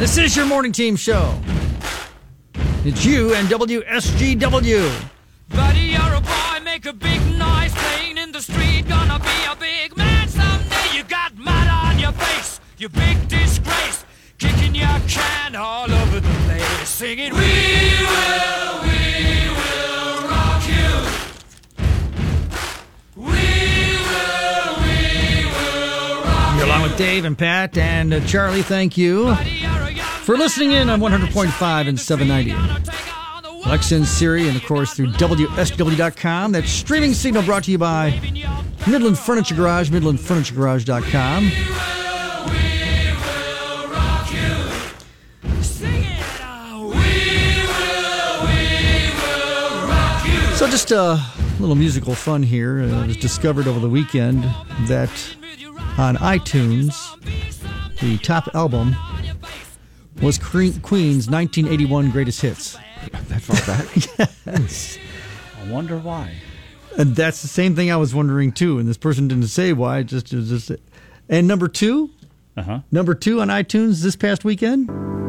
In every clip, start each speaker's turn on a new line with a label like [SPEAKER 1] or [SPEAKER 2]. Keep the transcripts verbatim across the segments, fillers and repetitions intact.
[SPEAKER 1] This is your morning team show. It's you and W S G W.
[SPEAKER 2] Buddy, you're a boy, make a big noise, playing in the street, gonna be a big man someday. You got mud on your face, you big disgrace, kicking your can all over the place, singing, we will, we will rock you. We will, we will rock you.
[SPEAKER 1] You're along with Dave and Pat and uh, Charlie, thank you for listening in on one hundred point five and seven ninety. Alexa and Siri, and of course through W S W dot com. That streaming signal brought to you by Midland Furniture Garage, midland furniture garage dot com. So just a little musical fun here. Uh, it was discovered over the weekend that on iTunes, the top album was Queen's nineteen eighty-one Greatest Hits.
[SPEAKER 3] That far back?
[SPEAKER 1] Yes.
[SPEAKER 4] I wonder why.
[SPEAKER 1] And that's the same thing I was wondering, too. And this person didn't say why. Just, just And number two?
[SPEAKER 4] Uh-huh.
[SPEAKER 1] Number two on iTunes this past weekend?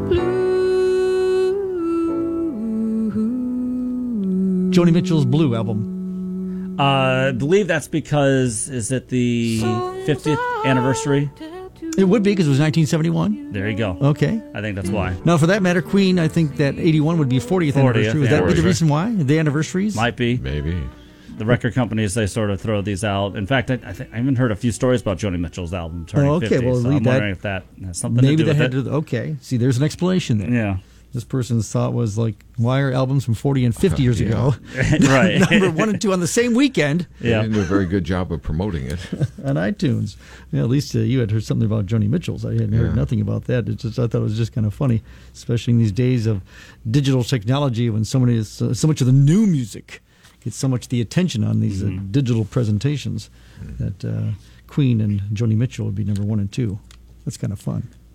[SPEAKER 1] Joni Mitchell's Blue album.
[SPEAKER 4] Uh, I believe that's because, is it the fiftieth anniversary?
[SPEAKER 1] It would be because it was nineteen seventy-one.
[SPEAKER 4] There you go.
[SPEAKER 1] Okay.
[SPEAKER 4] I think that's why.
[SPEAKER 1] Now, for that matter, Queen, I think that eighty-one would be fortieth anniversary. Would that be the reason why? The anniversaries?
[SPEAKER 4] Might be.
[SPEAKER 3] Maybe.
[SPEAKER 4] The record companies, they sort of throw these out. In fact, I, I, think, I even heard a few stories about Joni Mitchell's album turning
[SPEAKER 1] oh, okay.
[SPEAKER 4] fifty.
[SPEAKER 1] Well,
[SPEAKER 4] So
[SPEAKER 1] read
[SPEAKER 4] I'm
[SPEAKER 1] that.
[SPEAKER 4] wondering if that has something
[SPEAKER 1] Maybe
[SPEAKER 4] to do
[SPEAKER 1] that
[SPEAKER 4] with
[SPEAKER 1] had
[SPEAKER 4] it.
[SPEAKER 1] to. Okay. See, there's an explanation there.
[SPEAKER 4] Yeah.
[SPEAKER 1] This person's thought was like, why are albums from forty and fifty years
[SPEAKER 3] Yeah.
[SPEAKER 1] ago
[SPEAKER 4] Right.
[SPEAKER 1] number one and two on the same weekend
[SPEAKER 3] They
[SPEAKER 4] Yeah.
[SPEAKER 3] didn't do a very good job of promoting it.
[SPEAKER 1] on iTunes? Yeah, at least uh, you had heard something about Joni Mitchell's. I hadn't heard
[SPEAKER 3] Yeah.
[SPEAKER 1] nothing about that. It's just, I thought it was just kind of funny, especially in these days of digital technology when so many is, uh, so much of the new music gets so much the attention on these
[SPEAKER 4] Mm-hmm.
[SPEAKER 1] uh, digital presentations that uh, Queen and Joni Mitchell would be number one and two. That's kind of fun.